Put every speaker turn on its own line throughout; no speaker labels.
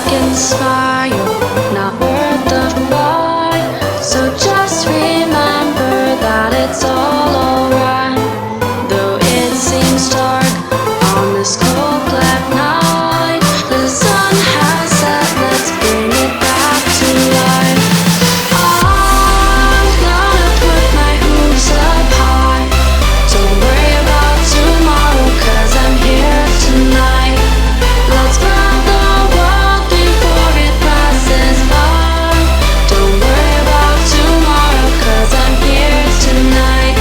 can smile, not worth the fight. So just remember that it's all alright. Though it seems dark on this cold black night, the sun has set, let's bring it back to life. I'm gonna put my hooves up high. Don't worry about tomorrow, 'cause I'm here tonight. Let's grab the world before it passes by. Don't worry about tomorrow, 'cause I'm here tonight.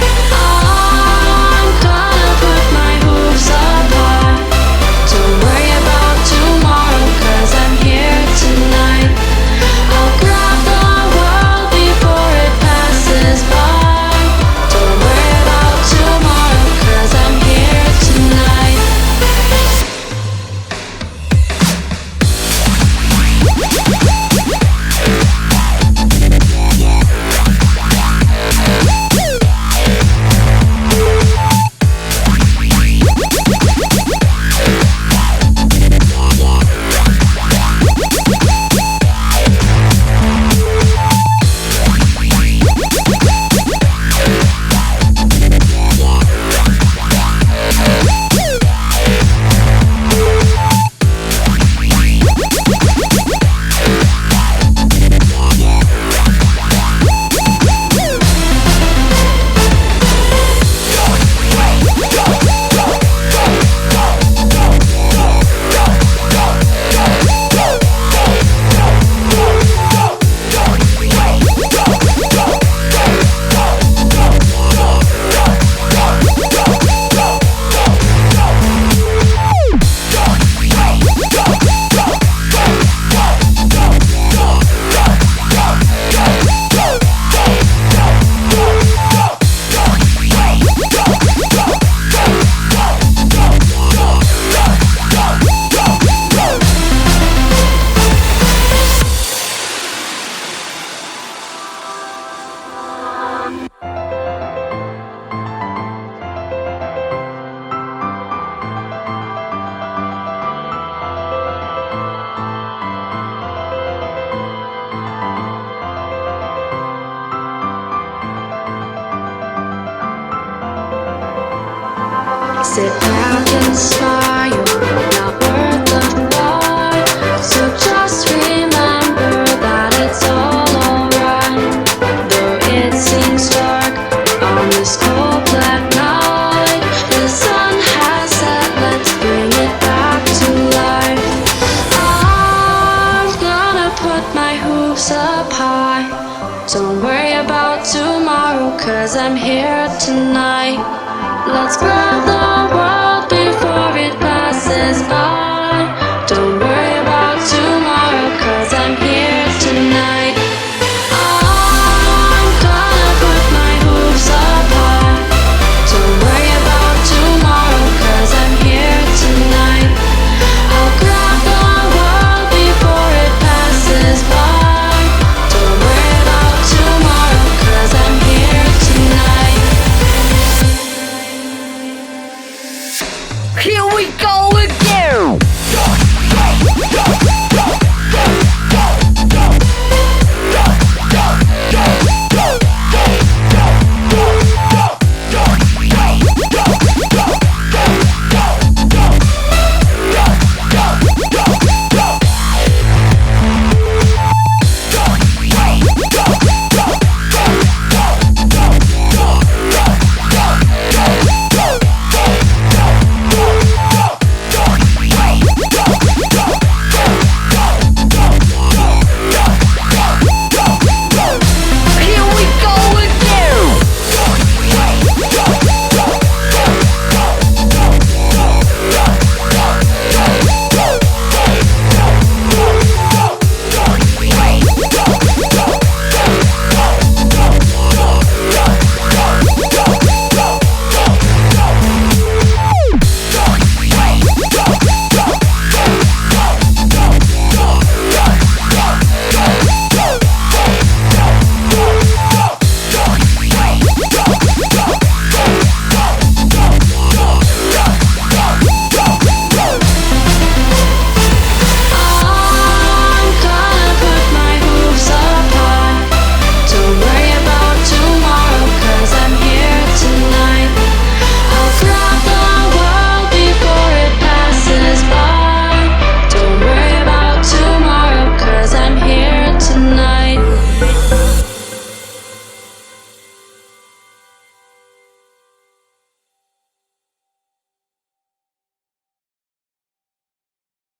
I'm gonna put my hooves up high. Don't worry about tomorrow, 'cause I'm here tonight. I'll grab the world before it passes by. Don't worry about tomorrow, 'cause I'm here tonight. Sit back and smile, not worth the fight. So just remember that it's all alright. Though it seems dark on this cold black night, the sun has set, let's bring it back to life. I'm gonna put my hooves up high. Don't worry about tomorrow, 'cause I'm here tonight. Let's grab the